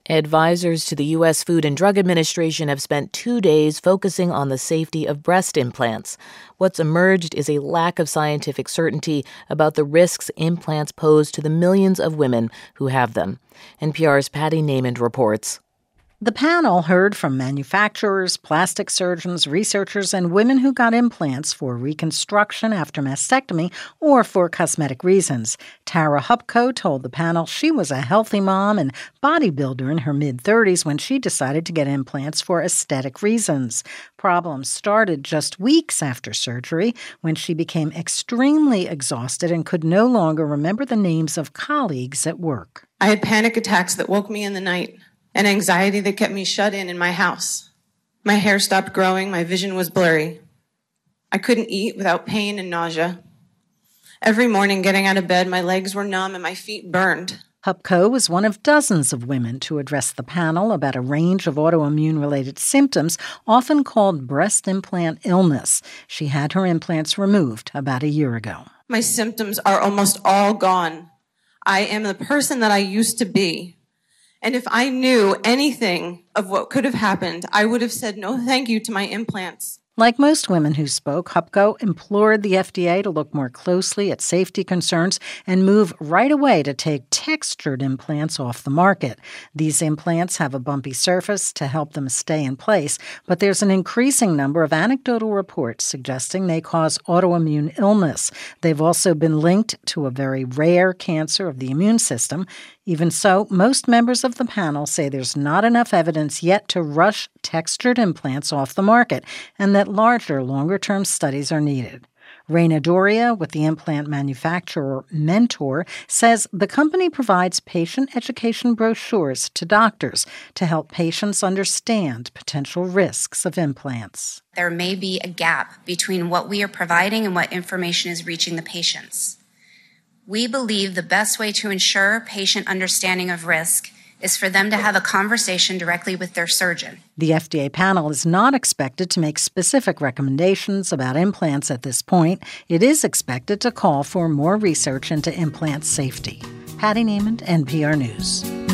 Advisors to the U.S. Food and Drug Administration have spent 2 days focusing on the safety of breast implants. What's emerged is a lack of scientific certainty about the risks implants pose to the millions of women who have them. NPR's Patty Naiman reports. The panel heard from manufacturers, plastic surgeons, researchers, and women who got implants for reconstruction after mastectomy or for cosmetic reasons. Tara Hupko told the panel she was a healthy mom and bodybuilder in her mid-30s when she decided to get implants for aesthetic reasons. Problems started just weeks after surgery when she became extremely exhausted and could no longer remember the names of colleagues at work. I had panic attacks that woke me in the night, and anxiety that kept me shut in my house. My hair stopped growing, my vision was blurry. I couldn't eat without pain and nausea. Every morning getting out of bed, my legs were numb and my feet burned. Hupko was one of dozens of women to address the panel about a range of autoimmune-related symptoms, often called breast implant illness. She had her implants removed about a year ago. My symptoms are almost all gone. I am the person that I used to be. And if I knew anything of what could have happened, I would have said no thank you to my implants. Like most women who spoke, Hupko implored the FDA to look more closely at safety concerns and move right away to take textured implants off the market. These implants have a bumpy surface to help them stay in place, but there's an increasing number of anecdotal reports suggesting they cause autoimmune illness. They've also been linked to a very rare cancer of the immune system. Even so, most members of the panel say there's not enough evidence yet to rush textured implants off the market, and that larger, longer-term studies are needed. Reina Doria, with the implant manufacturer Mentor, says the company provides patient education brochures to doctors to help patients understand potential risks of implants. There may be a gap between what we are providing and what information is reaching the patients. We believe the best way to ensure patient understanding of risk is for them to have a conversation directly with their surgeon. The FDA panel is not expected to make specific recommendations about implants at this point. It is expected to call for more research into implant safety. Patty Naiman, NPR News.